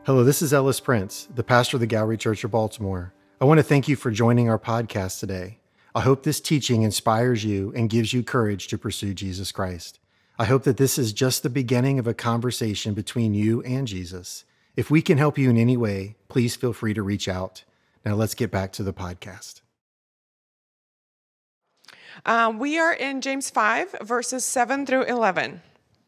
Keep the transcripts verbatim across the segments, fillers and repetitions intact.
Hello, this is Ellis Prince, the pastor of the Gallery Church of Baltimore. I want to thank you for joining our podcast today. I hope this teaching inspires you and gives you courage to pursue Jesus Christ. I hope that this is just the beginning of a conversation between you and Jesus. If we can help you in any way, please feel free to reach out. Now let's get back to the podcast. Um, we are in James five, verses seven through eleven.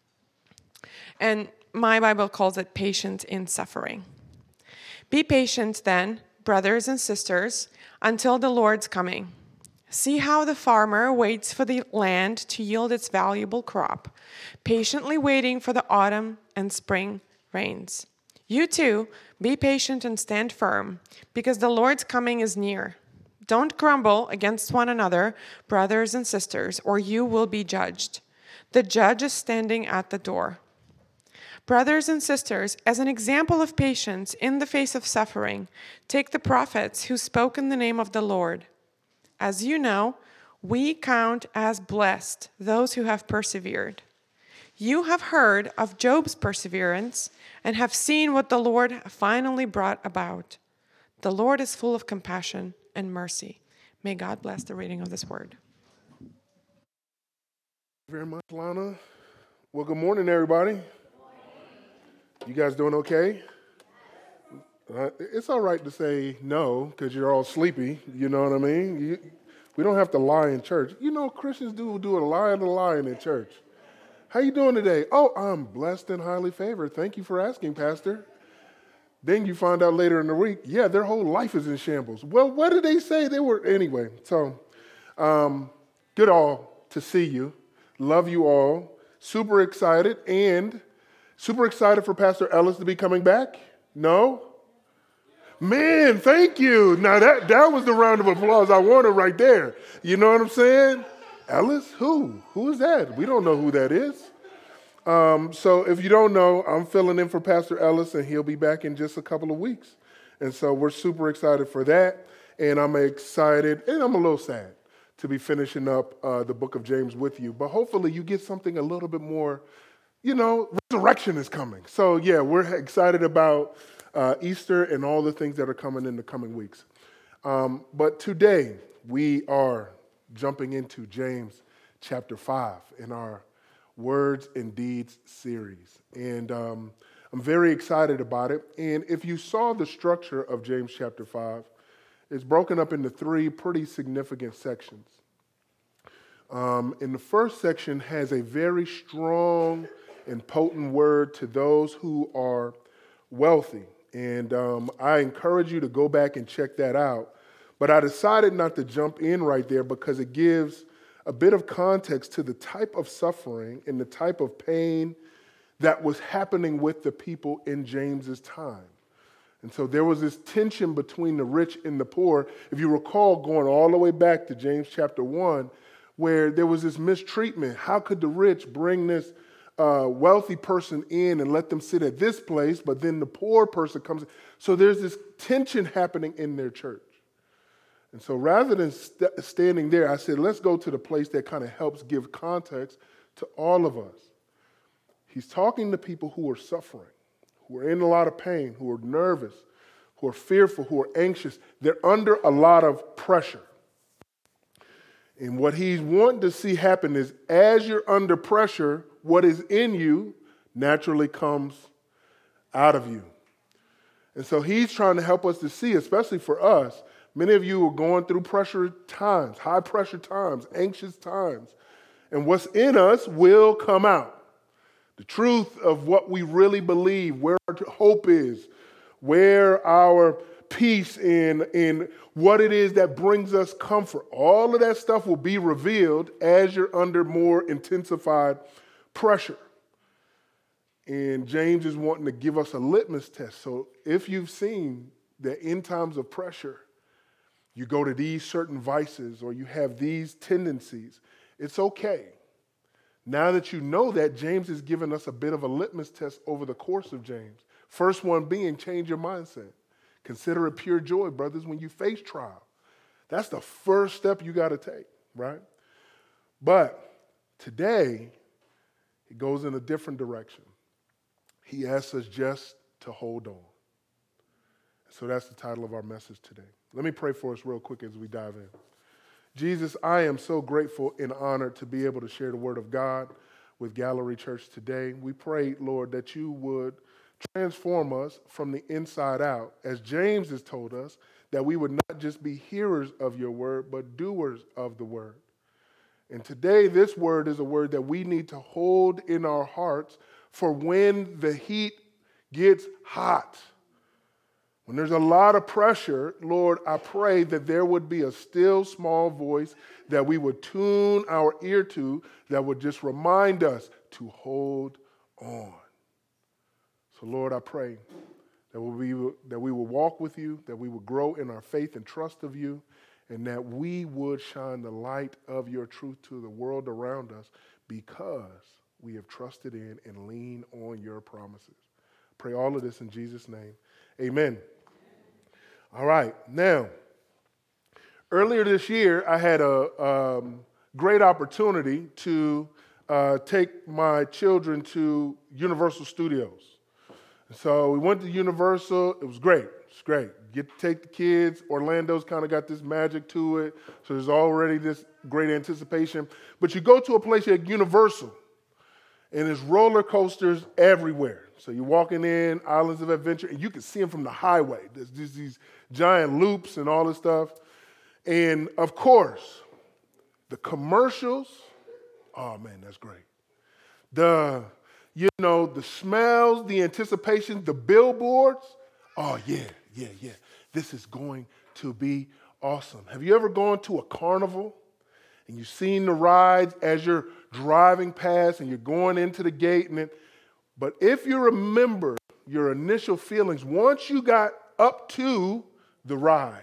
And my Bible calls it patience in suffering. Be patient then, brothers and sisters, until the Lord's coming. See how the farmer waits for the land to yield its valuable crop, patiently waiting for the autumn and spring rains. You too, be patient and stand firm, because the Lord's coming is near. Don't grumble against one another, brothers and sisters, or you will be judged. The judge is standing at the door. Brothers and sisters, as an example of patience in the face of suffering, take the prophets who spoke in the name of the Lord. As you know, we count as blessed those who have persevered. You have heard of Job's perseverance and have seen what the Lord finally brought about. The Lord is full of compassion and mercy. May God bless the reading of this word. Thank you very much, Lana. Well, good morning, everybody. You guys doing okay? Uh, it's all right to say no because you're all sleepy. You know what I mean? You, we don't have to lie in church. You know, Christians do do a lie and a lying in church. How you doing today? Oh, I'm blessed and highly favored. Thank you for asking, Pastor. Then you find out later in the week, yeah, their whole life is in shambles. Well, what did they say? They were, anyway. So, um, good all to see you. Love you all. Super excited and super excited for Pastor Ellis to be coming back. No? Man, thank you. Now that, that was the round of applause I wanted right there. You know what I'm saying? Ellis, who? Who is that? We don't know who that is. Um, so if you don't know, I'm filling in for Pastor Ellis, and he'll be back in just a couple of weeks. And so we're super excited for that. And I'm excited, and I'm a little sad to be finishing up uh, the book of James with you. But hopefully you get something a little bit more, you know, resurrection is coming. So yeah, we're excited about uh, Easter and all the things that are coming in the coming weeks. Um, but today we are jumping into James chapter five in our Words and Deeds series. And um, I'm very excited about it. And if you saw the structure of James chapter five, it's broken up into three pretty significant sections. Um, and the first section has a very strong and potent word to those who are wealthy. And um, I encourage you to go back and check that out. But I decided not to jump in right there because it gives a bit of context to the type of suffering and the type of pain that was happening with the people in James's time. And so there was this tension between the rich and the poor. If you recall, going all the way back to James chapter one, where there was this mistreatment. How could the rich bring this uh, wealthy person in and let them sit at this place, but then the poor person comes in? So there's this tension happening in their church. And so rather than st- standing there, I said, let's go to the place that kind of helps give context to all of us. He's talking to people who are suffering, who are in a lot of pain, who are nervous, who are fearful, who are anxious. They're under a lot of pressure. And what he's wanting to see happen is as you're under pressure, what is in you naturally comes out of you. And so he's trying to help us to see, especially for us, many of you are going through pressure times, high pressure times, anxious times. And what's in us will come out. The truth of what we really believe, where our hope is, where our peace in, in what it is that brings us comfort. All of that stuff will be revealed as you're under more intensified pressure. And James is wanting to give us a litmus test. So if you've seen that in times of pressure, you go to these certain vices or you have these tendencies, it's okay. Now that you know that, James has given us a bit of a litmus test over the course of James. First one being change your mindset. Consider it pure joy, brothers, when you face trial. That's the first step you got to take, right? But today, it goes in a different direction. He asks us just to hold on. So that's the title of our message today. Let me pray for us real quick as we dive in. Jesus, I am so grateful and honored to be able to share the word of God with Gallery Church today. We pray, Lord, that you would transform us from the inside out. As James has told us, that we would not just be hearers of your word, but doers of the word. And today, this word is a word that we need to hold in our hearts for when the heat gets hot. When there's a lot of pressure, Lord, I pray that there would be a still small voice that we would tune our ear to that would just remind us to hold on. So, Lord, I pray that we, that we will walk with you, that we will grow in our faith and trust of you, and that we would shine the light of your truth to the world around us because we have trusted in and leaned on your promises. Pray all of this in Jesus' name. Amen. All right. Now, earlier this year, I had a um, great opportunity to uh, take my children to Universal Studios. So we went to Universal. It was great. It's great. Get to take the kids. Orlando's kind of got this magic to it. So there's already this great anticipation. But you go to a place like Universal, and there's roller coasters everywhere. So you're walking in, Islands of Adventure, and you can see them from the highway. There's just these giant loops and all this stuff. And, of course, the commercials, oh, man, that's great. The... You know, the smells, the anticipation, the billboards. Oh, yeah, yeah, yeah. This is going to be awesome. Have you ever gone to a carnival and you've seen the rides as you're driving past and you're going into the gate? And it, but if you remember your initial feelings, once you got up to the ride,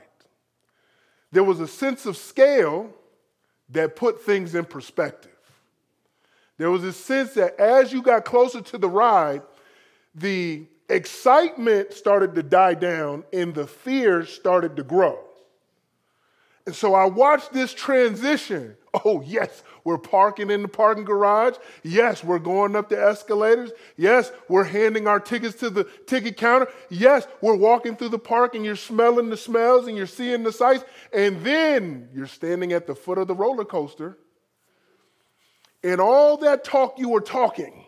there was a sense of scale that put things in perspective. There was a sense that as you got closer to the ride, the excitement started to die down and the fear started to grow. And so I watched this transition. Oh, yes, we're parking in the parking garage. Yes, we're going up the escalators. Yes, we're handing our tickets to the ticket counter. Yes, we're walking through the park and you're smelling the smells and you're seeing the sights. And then you're standing at the foot of the roller coaster. And all that talk you were talking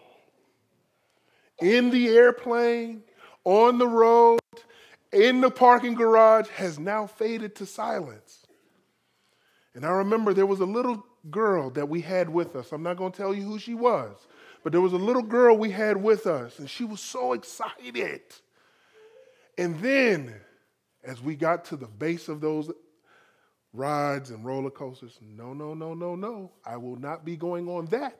in the airplane, on the road, in the parking garage has now faded to silence. And I remember there was a little girl that we had with us. I'm not going to tell you who she was, but there was a little girl we had with us, and she was so excited. And then as we got to the base of those rides and roller coasters, no, no, no, no, no. I will not be going on that.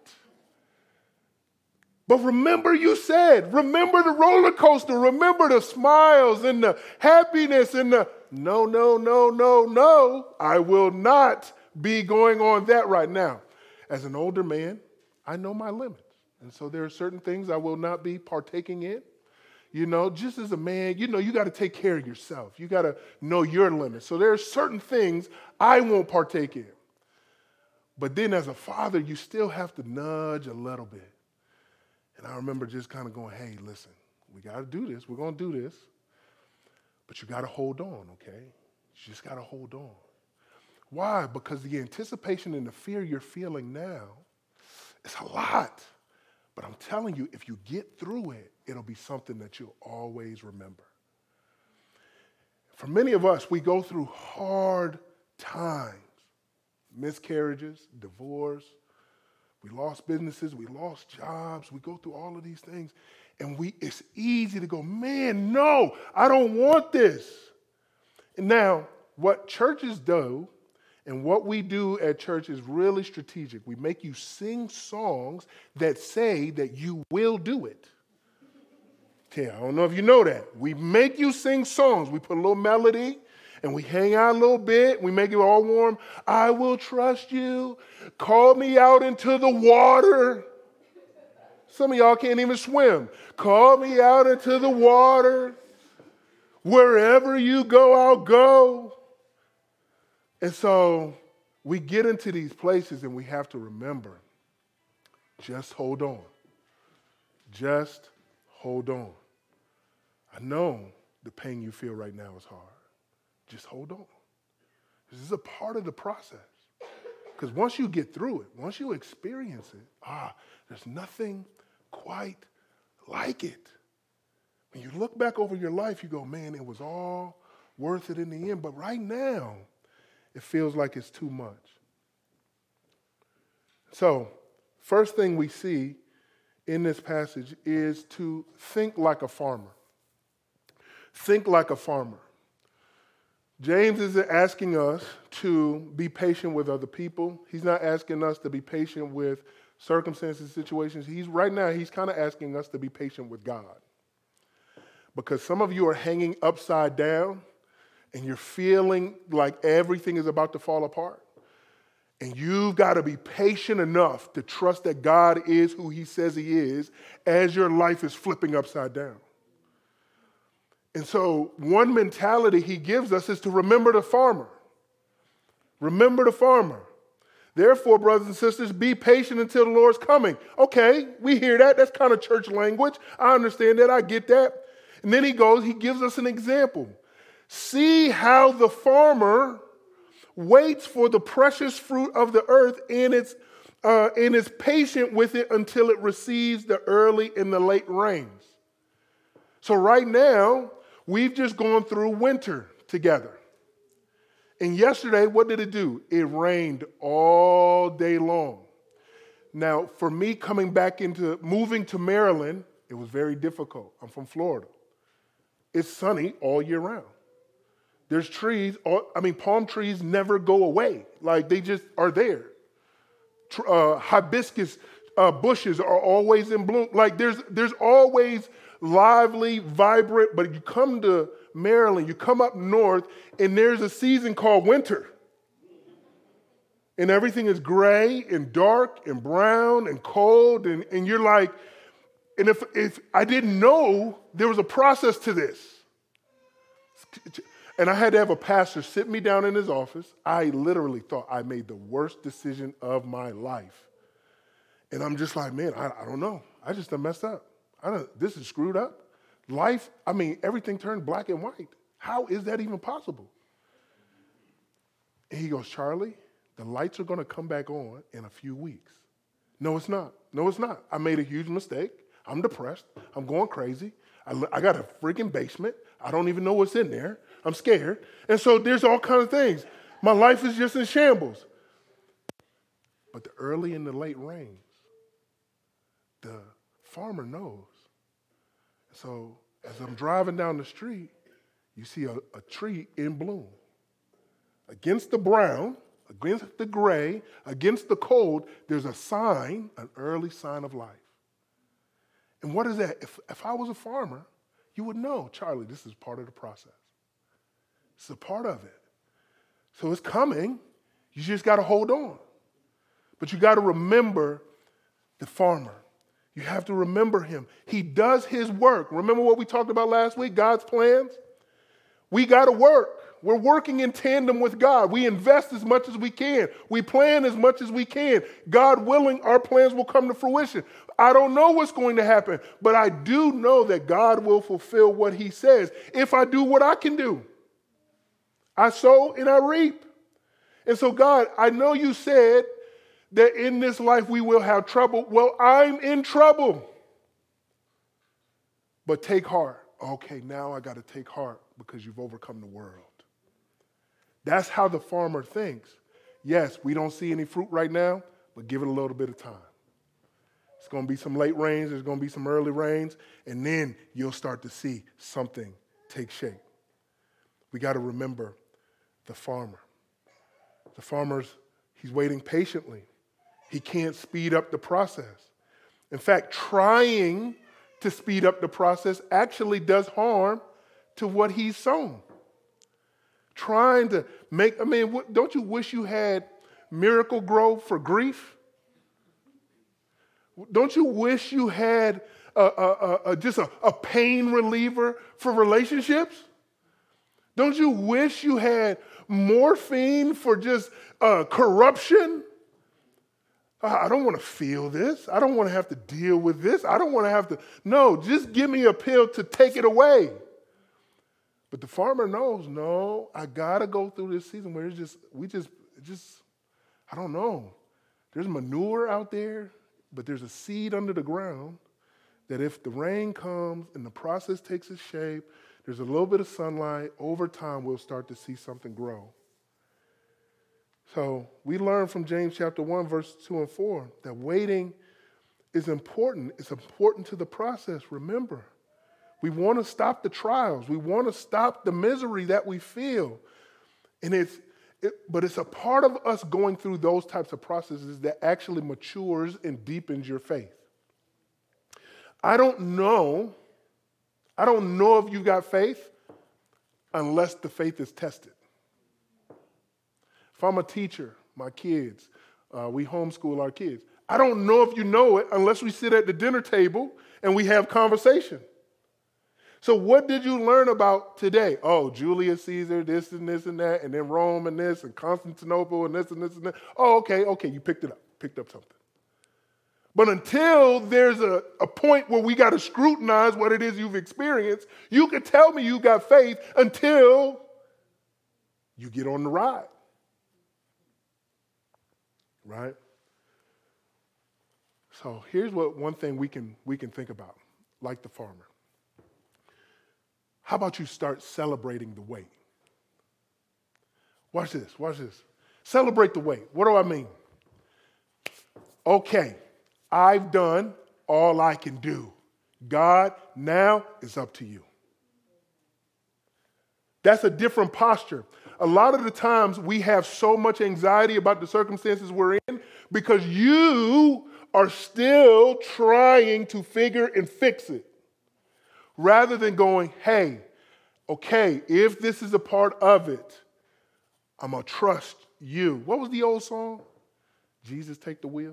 But remember you said, remember the roller coaster, remember the smiles and the happiness and the, no, no, no, no, no. I will not be going on that right now. As an older man, I know my limits. And so there are certain things I will not be partaking in. You know, just as a man, you know, you got to take care of yourself. You got to know your limits. So there are certain things I won't partake in. But then as a father, you still have to nudge a little bit. And I remember just kind of going, hey, listen, we got to do this. We're going to do this. But you got to hold on, okay? You just got to hold on. Why? Because the anticipation and the fear you're feeling now is a lot. But I'm telling you, if you get through it, it'll be something that you'll always remember. For many of us, we go through hard times, miscarriages, divorce. We lost businesses, we lost jobs. We go through all of these things, and we it's easy to go, man, no, I don't want this. And now, what churches do and what we do at church is really strategic. We make you sing songs that say that you will do it. Okay, I don't know if you know that. We make you sing songs. We put a little melody and we hang out a little bit. We make it all warm. I will trust you. Call me out into the water. Some of y'all can't even swim. Call me out into the water. Wherever you go, I'll go. And so we get into these places and we have to remember, just hold on. Just hold on. I know the pain you feel right now is hard. Just hold on. This is a part of the process. Because once you get through it, once you experience it, ah, there's nothing quite like it. When you look back over your life, you go, man, it was all worth it in the end. But right now, it feels like it's too much. So, first thing we see in this passage is to think like a farmer. Think like a farmer. James isn't asking us to be patient with other people. He's not asking us to be patient with circumstances, situations. He's right now, he's kind of asking us to be patient with God. Because some of you are hanging upside down and you're feeling like everything is about to fall apart. And you've got to be patient enough to trust that God is who he says he is as your life is flipping upside down. And so one mentality he gives us is to remember the farmer. Remember the farmer. Therefore, brothers and sisters, be patient until the Lord's coming. Okay, we hear that. That's kind of church language. I understand that. I get that. And then he goes, he gives us an example. See how the farmer waits for the precious fruit of the earth and it's, uh, and is patient with it until it receives the early and the late rains. So right now, we've just gone through winter together. And yesterday, what did it do? It rained all day long. Now, for me coming back into, moving to Maryland, it was very difficult. I'm from Florida. It's sunny all year round. There's trees, all, I mean, palm trees never go away. Like, they just are there. Uh, hibiscus uh, bushes are always in bloom. Like, there's there's always lively, vibrant, but you come to Maryland, you come up north, and there's a season called winter. And everything is gray and dark and brown and cold, and, and you're like, and if, if I didn't know there was a process to this. And I had to have a pastor sit me down in his office. I literally thought I made the worst decision of my life. And I'm just like, man, I, I don't know. I just done messed up. I don't, this is screwed up. Life, I mean, everything turned black and white. How is that even possible? And he goes, Charlie, the lights are going to come back on in a few weeks. No, it's not. No, it's not. I made a huge mistake. I'm depressed. I'm going crazy. I, I got a freaking basement. I don't even know what's in there. I'm scared. And so there's all kinds of things. My life is just in shambles. But the early and the late rains, the farmer knows. So as I'm driving down the street, you see a, a tree in bloom. Against the brown, against the gray, against the cold, there's a sign, an early sign of life. And what is that? If, if I was a farmer, you would know, Charlie, this is part of the process. It's a part of it. So it's coming. You just got to hold on. But you got to remember the farmer. You have to remember him. He does his work. Remember what we talked about last week, God's plans? We got to work. We're working in tandem with God. We invest as much as we can. We plan as much as we can. God willing, our plans will come to fruition. I don't know what's going to happen, but I do know that God will fulfill what he says if I do what I can do. I sow and I reap. And so, God, I know you said that in this life we will have trouble. Well, I'm in trouble. But take heart. Okay, now I got to take heart because you've overcome the world. That's how the farmer thinks. Yes, we don't see any fruit right now, but give it a little bit of time. It's going to be some late rains. There's going to be some early rains. And then you'll start to see something take shape. We got to remember the farmer. The farmer's, he's waiting patiently. He can't speed up the process. In fact, trying to speed up the process actually does harm to what he's sown. Trying to make, I mean, don't you wish you had Miracle-Gro for grief? Don't you wish you had a, a, a, just a, a pain reliever for relationships? Don't you wish you had morphine for just uh, corruption? I don't want to feel this. I don't want to have to deal with this. I don't want to have to. No, just give me a pill to take it away. But the farmer knows, no, I got to go through this season where it's just, we just, just, I don't know. There's manure out there, but there's a seed under the ground that if the rain comes and the process takes its shape, there's a little bit of sunlight, over time we'll start to see something grow. So we learn from James chapter one, verse two and four, that waiting is important. It's important to the process, remember. We want to stop the trials. We want to stop the misery that we feel. And it's, it, but it's a part of us going through those types of processes that actually matures and deepens your faith. I don't know, I don't know if you got faith unless the faith is tested. If I'm a teacher, my kids, uh, we homeschool our kids. I don't know if you know it unless we sit at the dinner table and we have conversation. So what did you learn about today? Oh, Julius Caesar, this and this and that, and then Rome and this, and Constantinople and this and this and that. Oh, okay, okay, you picked it up, picked up something. But until there's a, a point where we got to scrutinize what it is you've experienced, you can tell me you got faith until you get on the ride. Right? So here's what one thing we can we can think about, like the farmer. How about you start celebrating the wait? Watch this, watch this. Celebrate the wait. What do I mean? Okay, I've done all I can do. God, now it's up to you. That's a different posture. A lot of the times we have so much anxiety about the circumstances we're in because you are still trying to figure and fix it. Rather than going, hey, okay, if this is a part of it, I'm going to trust you. What was the old song? Jesus, take the wheel.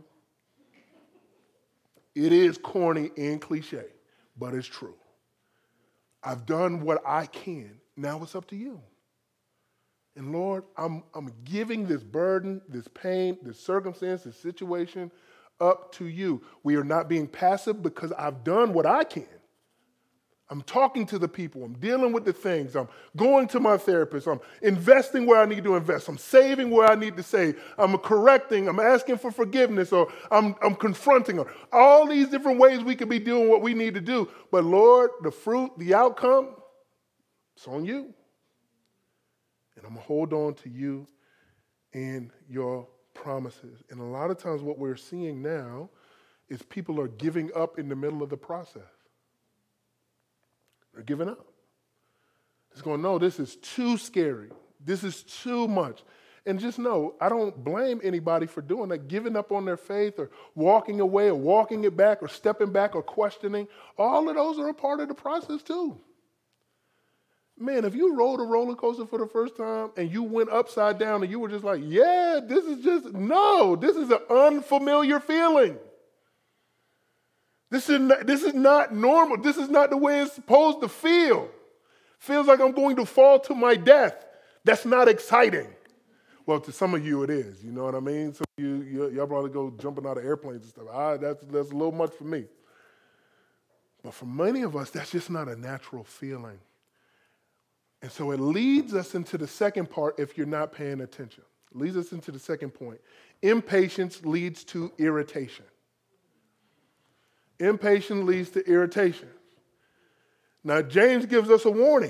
It is corny and cliche, but it's true. I've done what I can. Now it's up to you. And Lord, I'm, I'm giving this burden, this pain, this circumstance, this situation up to you. We are not being passive because I've done what I can. I'm talking to the people. I'm dealing with the things. I'm going to my therapist. I'm investing where I need to invest. I'm saving where I need to save. I'm correcting. I'm asking for forgiveness, or I'm, I'm confronting. Or all these different ways we could be doing what we need to do. But Lord, the fruit, the outcome, it's on you. And I'm going to hold on to you and your promises. And a lot of times what we're seeing now is people are giving up in the middle of the process. They're giving up. It's going, no, this is too scary. This is too much. And just know, I don't blame anybody for doing that, giving up on their faith or walking away or walking it back or stepping back or questioning. All of those are a part of the process too. Man, if you rode a roller coaster for the first time and you went upside down and you were just like, yeah, this is just, no, this is an unfamiliar feeling. This is not, this is not normal. This is not the way it's supposed to feel. Feels like I'm going to fall to my death. That's not exciting. Well, to some of you it is. You know what I mean? Some of you, you y'all probably go jumping out of airplanes and stuff. Ah, that's, that's a little much for me. But for many of us, that's just not a natural feeling. And so it leads us into the second part if you're not paying attention. It leads us into the second point. Impatience leads to irritation. Impatience leads to irritation. Now, James gives us a warning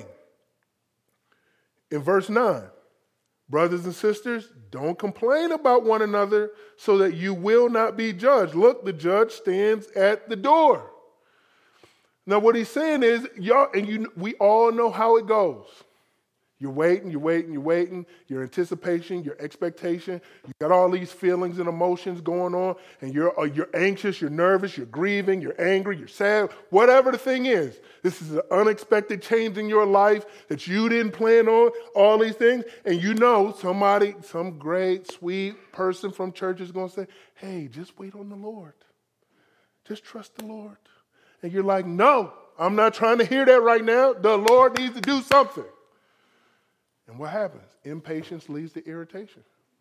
in verse nine. Brothers and sisters, don't complain about one another so that you will not be judged. Look, the judge stands at the door. Now, what he's saying is, y'all, and you, we all know how it goes. You're waiting, you're waiting, you're waiting, your anticipation, your expectation. You got all these feelings and emotions going on, and you're, uh, you're anxious, you're nervous, you're grieving, you're angry, you're sad, whatever the thing is. This is an unexpected change in your life that you didn't plan on, all these things. And you know somebody, some great, sweet person from church is going to say, hey, just wait on the Lord. Just trust the Lord. And you're like, no, I'm not trying to hear that right now. The Lord needs to do something. And what happens? Impatience leads to irritation.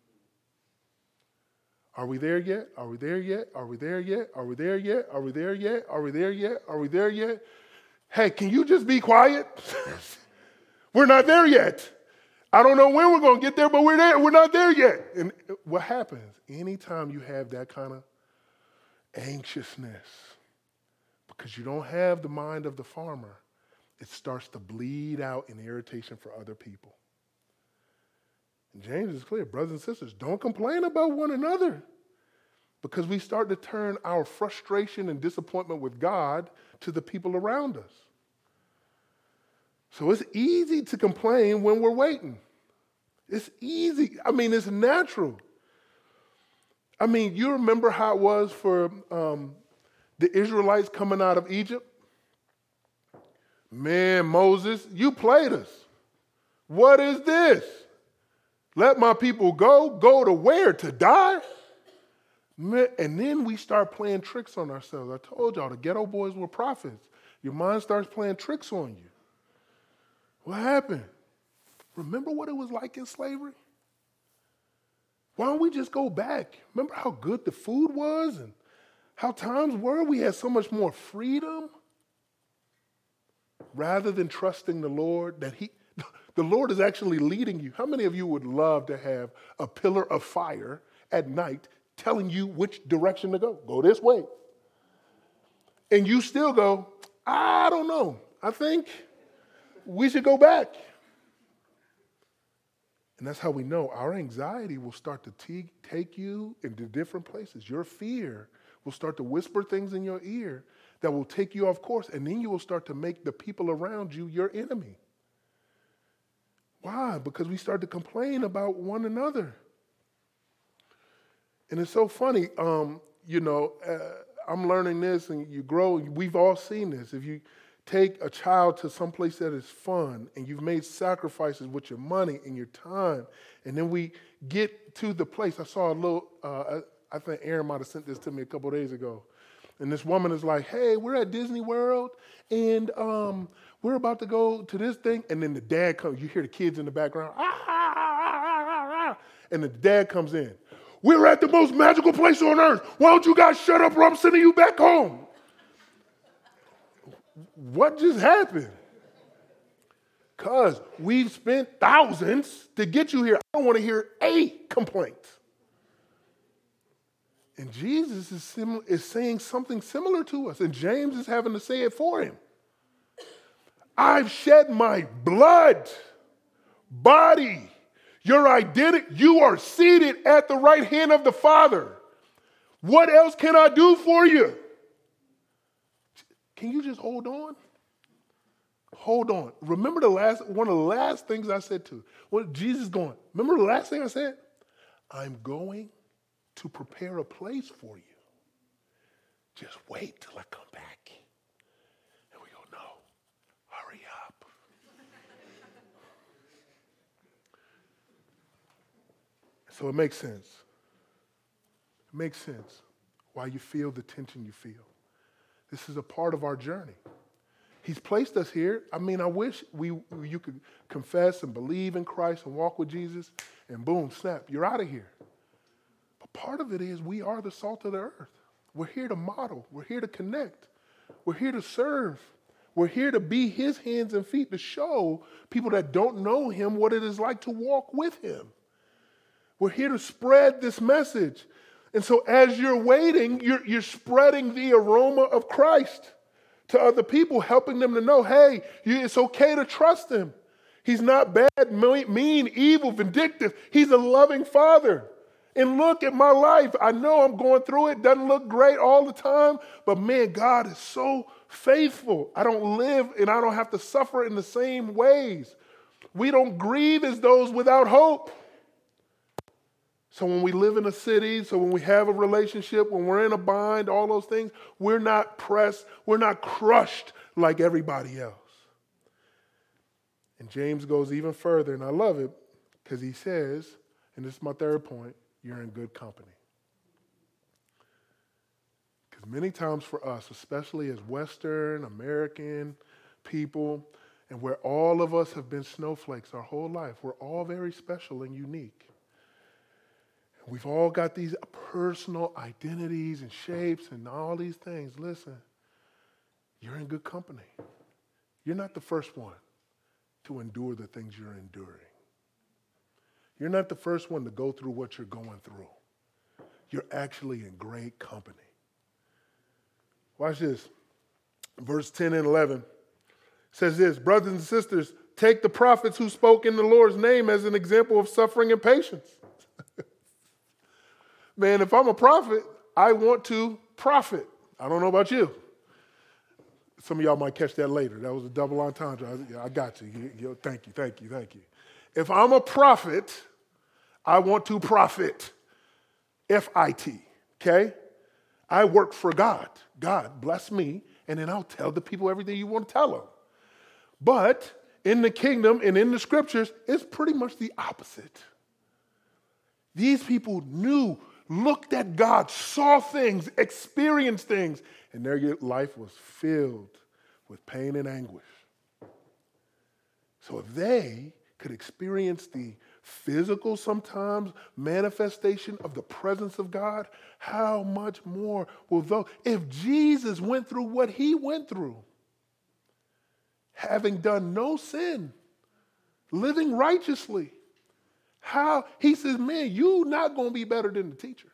Are we there yet? Are we there yet? Are we there yet? Are we there yet? Are we there yet? Are we there yet? Are we there yet? Hey, can you just be quiet? We're not there yet. I don't know when we're going to get there, but we're there. We're not there yet. And what happens? Anytime you have that kind of anxiousness, because you don't have the mind of the farmer, it starts to bleed out in irritation for other people. And James is clear, brothers and sisters, don't complain about one another, because we start to turn our frustration and disappointment with God to the people around us. So it's easy to complain when we're waiting. It's easy. I mean, it's natural. I mean, you remember how it was for um, the Israelites coming out of Egypt? Man, Moses, you played us. What is this? Let my people go? Go to where? To die? Man, and then we start playing tricks on ourselves. I told y'all, the ghetto boys were prophets. Your mind starts playing tricks on you. What happened? Remember what it was like in slavery? Why don't we just go back? Remember how good the food was and how times were? We had so much more freedom. Rather than trusting the Lord, that he, the Lord is actually leading you. How many of you would love to have a pillar of fire at night telling you which direction to go? Go this way. And you still go, I don't know. I think we should go back. And that's how we know our anxiety will start to te- take you into different places. Your fear will start to whisper things in your ear that will take you off course, and then you will start to make the people around you your enemy. Why? Because we start to complain about one another. And it's so funny, um, you know, uh, I'm learning this, and you grow, and we've all seen this. If you take a child to some place that is fun, and you've made sacrifices with your money and your time, and then we get to the place. I saw a little, uh, I think Aaron might have sent this to me a couple of days ago. And this woman is like, hey, we're at Disney World, and um, we're about to go to this thing. And then the dad comes. You hear the kids in the background. Ah, ah, ah, ah, ah. And the dad comes in. We're at the most magical place on earth. Why don't you guys shut up or I'm sending you back home? What just happened? Because we've spent thousands to get you here. I don't want to hear a complaint. And Jesus is, sim- is saying something similar to us, and James is having to say it for him. I've shed my blood, body, your identity. You are seated at the right hand of the Father. What else can I do for you? Can you just hold on? Hold on. Remember the last, one of the last things I said to, what Jesus going, remember the last thing I said? I'm going to prepare a place for you. Just wait till I come back. And we go, no, hurry up. So it makes sense. It makes sense why you feel the tension you feel. This is a part of our journey. He's placed us here. I mean, I wish we you could confess and believe in Christ and walk with Jesus, and boom, snap, you're out of here. But part of it is we are the salt of the earth. We're here to model. We're here to connect. We're here to serve. We're here to be his hands and feet to show people that don't know him what it is like to walk with him. We're here to spread this message. And so as you're waiting, you're, you're spreading the aroma of Christ to other people, helping them to know, hey, you, it's okay to trust him. He's not bad, mean, evil, vindictive. He's a loving father. And look at my life. I know I'm going through it. Doesn't look great all the time. But man, God is so faithful. I don't live and I don't have to suffer in the same ways. We don't grieve as those without hope. So when we live in a city, so when we have a relationship, when we're in a bind, all those things, we're not pressed, we're not crushed like everybody else. And James goes even further, and I love it because he says, and this is my third point, you're in good company. Because many times for us, especially as Western American people, and where all of us have been snowflakes our whole life, we're all very special and unique. We've all got these personal identities and shapes and all these things. Listen, you're in good company. You're not the first one to endure the things you're enduring. You're not the first one to go through what you're going through. You're actually in great company. Watch this. Verse ten and eleven says this, brothers and sisters, take the prophets who spoke in the Lord's name as an example of suffering and patience. Man, if I'm a prophet, I want to profit. I don't know about you. Some of y'all might catch that later. That was a double entendre. I, I got you. You, you. Thank you, thank you, thank you. If I'm a prophet, I want to profit. F I T, okay? I work for God. God bless me, and then I'll tell the people everything you want to tell them. But in the kingdom and in the scriptures, it's pretty much the opposite. These people knew, looked at God, saw things, experienced things, and their life was filled with pain and anguish. So if they could experience the physical, sometimes, manifestation of the presence of God, how much more will those, if Jesus went through what he went through, having done no sin, living righteously, how, he says, man, you're not going to be better than the teacher.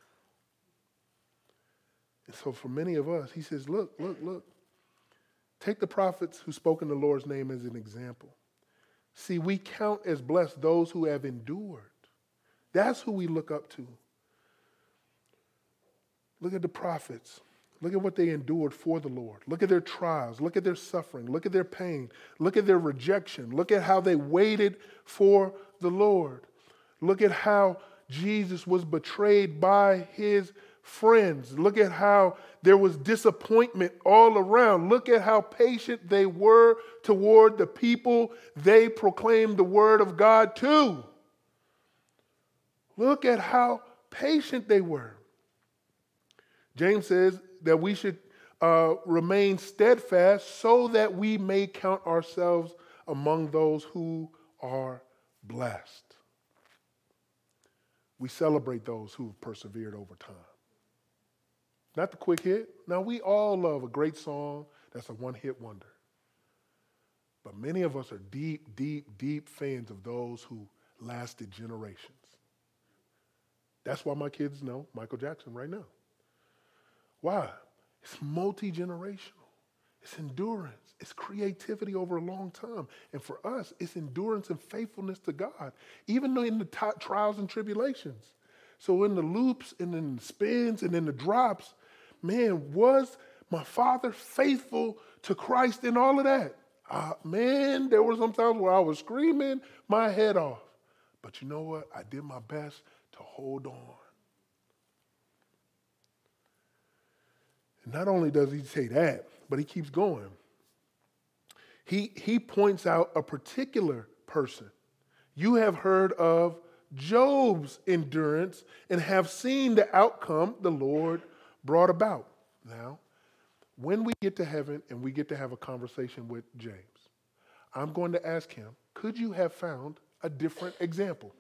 And so for many of us, he says, look, look, look, take the prophets who spoke in the Lord's name as an example. See, we count as blessed those who have endured. That's who we look up to. Look at the prophets. Look at what they endured for the Lord. Look at their trials. Look at their suffering. Look at their pain. Look at their rejection. Look at how they waited for the Lord. Look at how Jesus was betrayed by his friends. Look at how there was disappointment all around. Look at how patient they were toward the people they proclaimed the word of God to. Look at how patient they were. James says that we should uh, remain steadfast so that we may count ourselves among those who are blessed. We celebrate those who have persevered over time. Not the quick hit. Now, we all love a great song that's a one-hit wonder. But many of us are deep, deep, deep fans of those who lasted generations. That's why my kids know Michael Jackson right now. Why? It's multi-generational. It's endurance. It's creativity over a long time. And for us, it's endurance and faithfulness to God, even though in the t- trials and tribulations. So in the loops and in the spins and in the drops, man, was my father faithful to Christ in all of that? Uh, man, there were some times where I was screaming my head off. But you know what? I did my best to hold on. And not only does he say that, but he keeps going. He, he points out a particular person. You have heard of Job's endurance and have seen the outcome the Lord brought about. Now, when we get to heaven and we get to have a conversation with James, I'm going to ask him, could you have found a different example?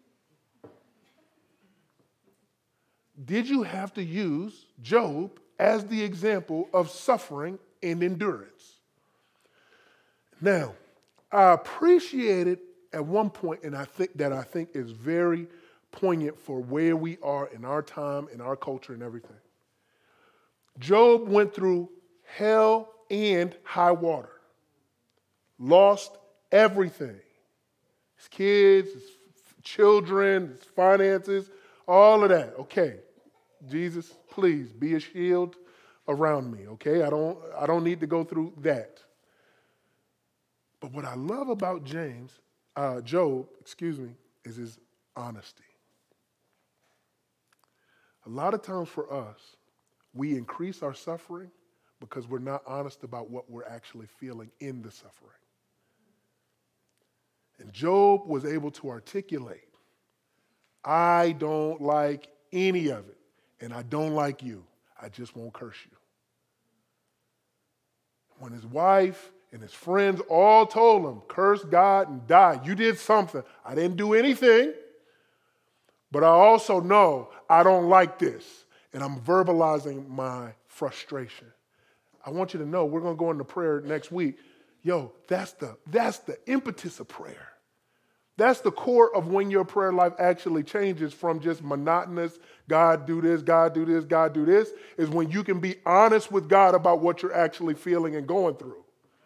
Did you have to use Job as the example of suffering and endurance? Now, I appreciated at one point, and I think that I think is very poignant for where we are in our time, in our culture, and everything. Job went through hell and high water, lost everything. His kids, his children, his finances, all of that. Okay, Jesus, please be a shield around me, okay? I don't, I don't need to go through that. But what I love about James, uh, Job, excuse me, is his honesty. A lot of times for us, we increase our suffering because we're not honest about what we're actually feeling in the suffering. And Job was able to articulate, I don't like any of it, and I don't like you. I just won't curse you. When his wife and his friends all told him, curse God and die. You did something. I didn't do anything, but I also know I don't like this, and I'm verbalizing my frustration. I want you to know we're going to go into prayer next week. Yo, that's the, that's the impetus of prayer. That's the core of when your prayer life actually changes from just monotonous, God do this, God do this, God do this, is when you can be honest with God about what you're actually feeling and going through.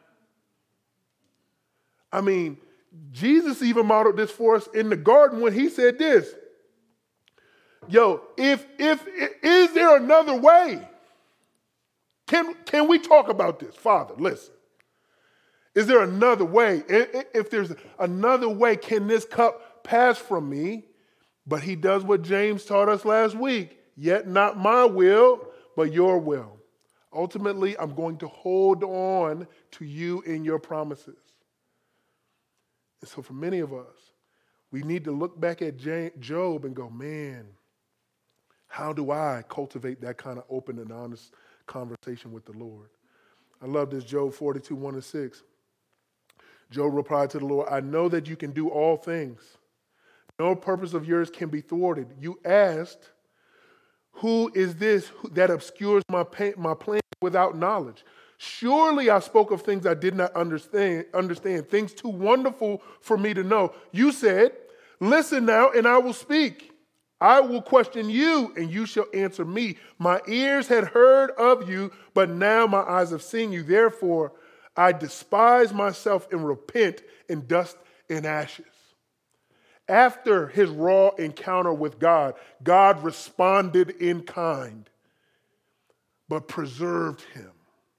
I mean, Jesus even modeled this for us in the garden when he said this. Yo, if, if, is there another way? Can, can we talk about this? Father, listen. Is there another way? If there's another way, can this cup pass from me? But he does what James taught us last week. Yet not my will, but your will. Ultimately, I'm going to hold on to you in your promises. And so for many of us, we need to look back at Job and go, man, how do I cultivate that kind of open and honest conversation with the Lord? I love this, Job forty-two, one and six. Job replied to the Lord, I know that you can do all things. No purpose of yours can be thwarted. You asked, who is this that obscures my, pain, my plan without knowledge? Surely I spoke of things I did not understand, understand, things too wonderful for me to know. You said, listen now, and I will speak. I will question you, and you shall answer me. My ears had heard of you, but now my eyes have seen you. Therefore, I despise myself and repent in dust and ashes. After his raw encounter with God, God responded in kind, but preserved him.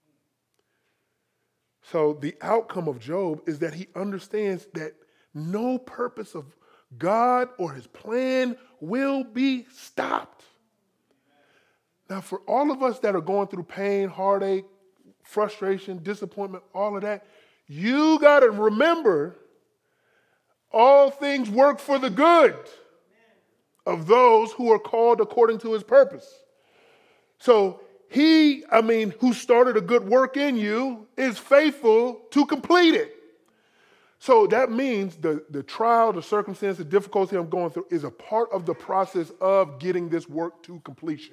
So the outcome of Job is that he understands that no purpose of God or his plan will be stopped. Now, for all of us that are going through pain, heartache, frustration, disappointment, all of that, you got to remember all things work for the good of those who are called according to his purpose. So he, I mean, who started a good work in you is faithful to complete it. So that means the, the trial, the circumstance, the difficulty I'm going through is a part of the process of getting this work to completion.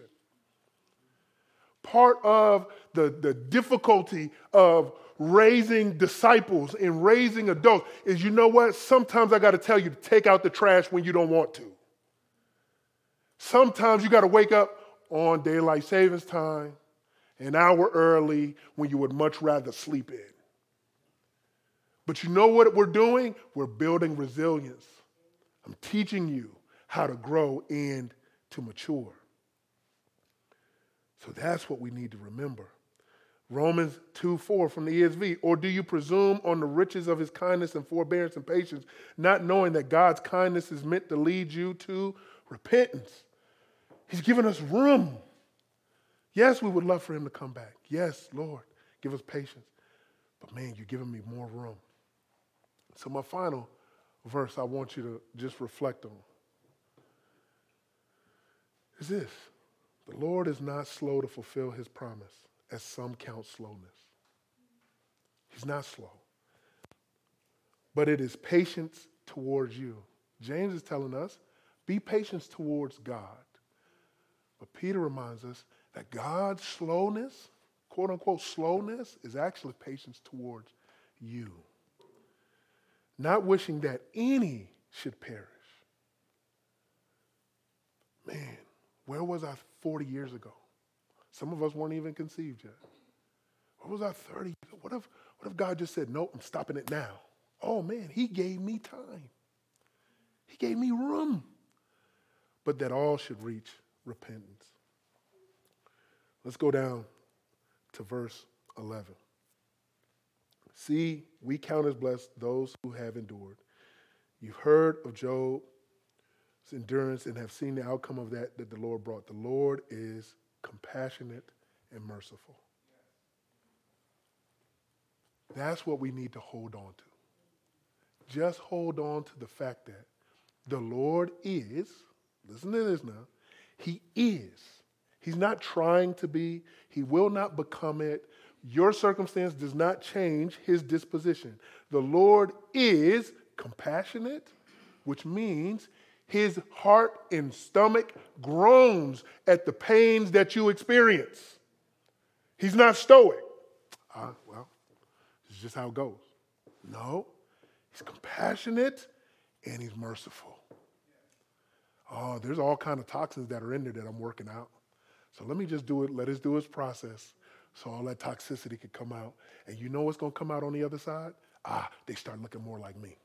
Part of the, the difficulty of raising disciples and raising adults is, you know what? Sometimes I got to tell you to take out the trash when you don't want to. Sometimes you got to wake up on daylight savings time, an hour early when you would much rather sleep in. But you know what we're doing? We're building resilience. I'm teaching you how to grow and to mature. So that's what we need to remember. Romans two four from the E S V. Or do you presume on the riches of his kindness and forbearance and patience, not knowing that God's kindness is meant to lead you to repentance? He's given us room. Yes, we would love for him to come back. Yes, Lord, give us patience. But man, you're giving me more room. So my final verse I want you to just reflect on is this. The Lord is not slow to fulfill his promise, as some count slowness. He's not slow. But it is patience towards you. James is telling us, be patient towards God. But Peter reminds us that God's slowness, quote unquote slowness, is actually patience towards you. Not wishing that any should perish. Man, where was I forty years ago? Some of us weren't even conceived yet. Where was I thirty? What if, what if God just said, nope, I'm stopping it now? Oh man, he gave me time. He gave me room. But that all should reach repentance. Let's go down to verse eleven. See, we count as blessed those who have endured. You've heard of Job's endurance and have seen the outcome of that that the Lord brought. The Lord is compassionate and merciful. That's what we need to hold on to. Just hold on to the fact that the Lord is, listen to this now, he is. He's not trying to be. He will not become it. Your circumstance does not change his disposition. The Lord is compassionate, which means his heart and stomach groans at the pains that you experience. He's not stoic. Ah, well, It's just how it goes. No, he's compassionate and he's merciful. Oh, there's all kind of toxins that are in there that I'm working out. So let me just do it. Let us do his process so all that toxicity could come out. And you know what's going to come out on the other side? Ah, they start looking more like me.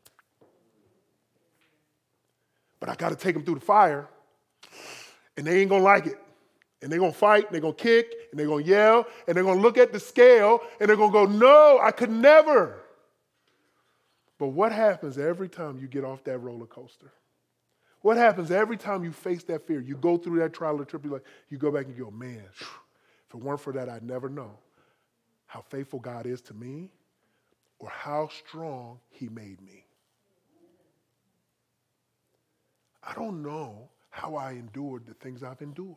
But I got to take them through the fire, and they ain't going to like it. And they're going to fight, and they're going to kick, and they're going to yell, and they're going to look at the scale, and they're going to go, no, I could never. But what happens every time you get off that roller coaster? What happens every time you face that fear? You go through that trial or tribulation, you go back and you go, man, if it weren't for that, I'd never know how faithful God is to me or how strong he made me. I don't know how I endured the things I've endured.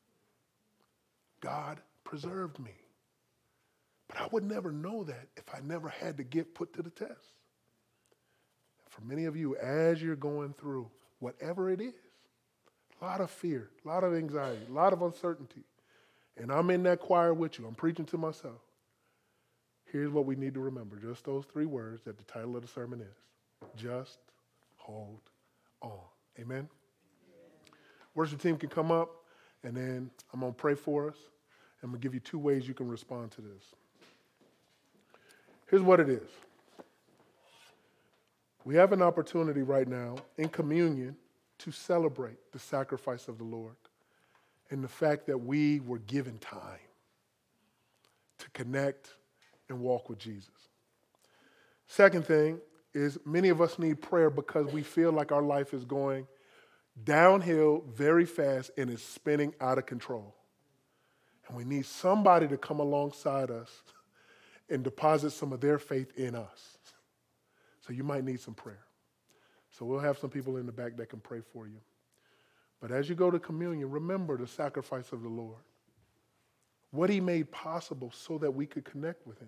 God preserved me. But I would never know that if I never had to get put to the test. For many of you, as you're going through whatever it is, a lot of fear, a lot of anxiety, a lot of uncertainty, and I'm in that choir with you, I'm preaching to myself. Here's what we need to remember, just those three words that the title of the sermon is. Just hold on. Amen? Worship team can come up, and then I'm going to pray for us. I'm going to give you two ways you can respond to this. Here's what it is. We have an opportunity right now in communion to celebrate the sacrifice of the Lord and the fact that we were given time to connect and walk with Jesus. Second thing is many of us need prayer because we feel like our life is going downhill very fast and is spinning out of control. And we need somebody to come alongside us and deposit some of their faith in us. So you might need some prayer. So we'll have some people in the back that can pray for you. But as you go to communion, remember the sacrifice of the Lord. What he made possible so that we could connect with him.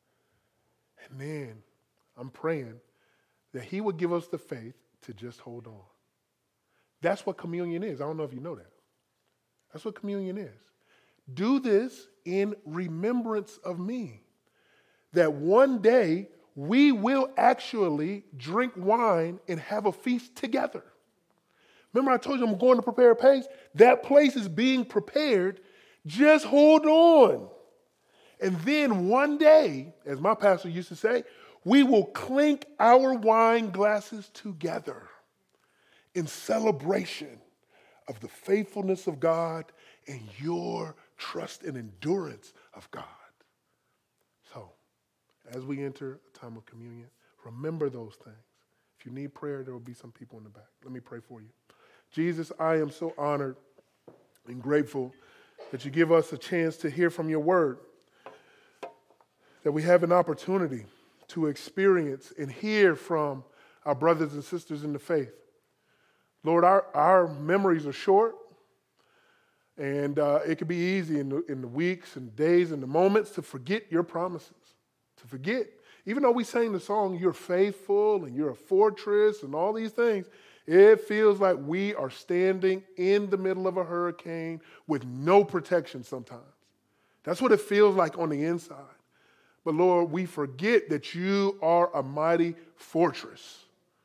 And then I'm praying that he would give us the faith to just hold on. That's what communion is. I don't know if you know that. That's what communion is. Do this in remembrance of me. That one day we will actually drink wine and have a feast together. Remember I told you I'm going to prepare a place? That place is being prepared. Just hold on. And then one day, as my pastor used to say, we will clink our wine glasses together in celebration of the faithfulness of God and your trust and endurance of God. So, as we enter a time of communion, remember those things. If you need prayer, there will be some people in the back. Let me pray for you. Jesus, I am so honored and grateful that you give us a chance to hear from your word, that we have an opportunity to experience and hear from our brothers and sisters in the faith. Lord, our, our memories are short, and uh, it can be easy in the, in the weeks and days and the moments to forget your promises, to forget. Even though we sang the song, you're faithful and you're a fortress and all these things, it feels like we are standing in the middle of a hurricane with no protection sometimes. That's what it feels like on the inside. But Lord, we forget that you are a mighty fortress.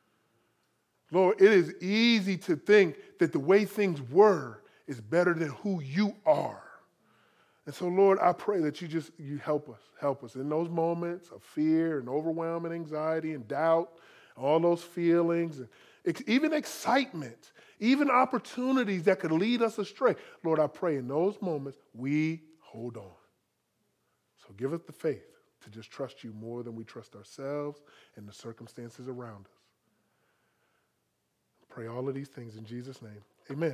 Lord, it is easy to think that the way things were is better than who you are. And so, Lord, I pray that you just, you help us, help us in those moments of fear and overwhelm and anxiety and doubt, all those feelings, and ex- even excitement, even opportunities that could lead us astray. Lord, I pray in those moments we hold on. So give us the faith to just trust you more than we trust ourselves and the circumstances around us. Pray all of these things in Jesus' name. Amen.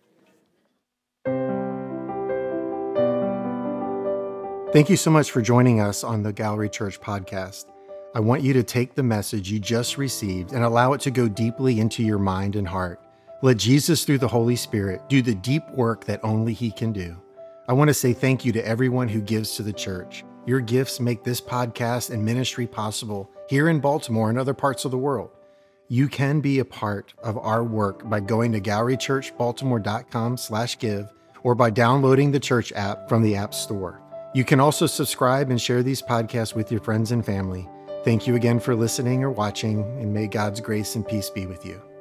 Thank you so much for joining us on the Gallery Church podcast. I want you to take the message you just received and allow it to go deeply into your mind and heart. Let Jesus, through the Holy Spirit, do the deep work that only he can do. I want to say thank you to everyone who gives to the church. Your gifts make this podcast and ministry possible here in Baltimore and other parts of the world. You can be a part of our work by going to gallery church baltimore dot com slash give or by downloading the church app from the App Store. You can also subscribe and share these podcasts with your friends and family. Thank you again for listening or watching, and may God's grace and peace be with you.